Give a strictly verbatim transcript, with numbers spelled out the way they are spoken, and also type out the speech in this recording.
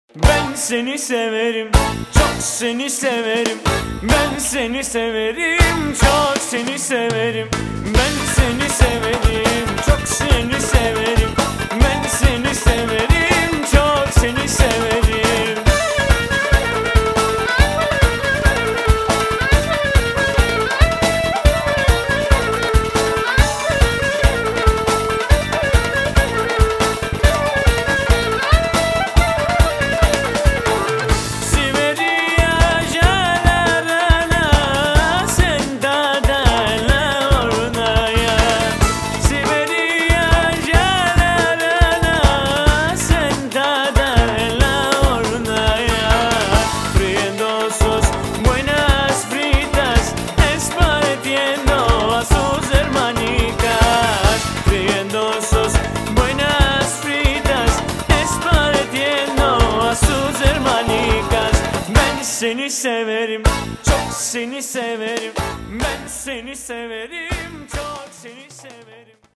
Ben seni severim, çok seni severim. Ben seni severim, çok seni severim. Ben seni severim, çok seni severim. Ben seni severim, çok seni severim. Seni severim, çok seni severim. Ben seni severim, çok seni severim.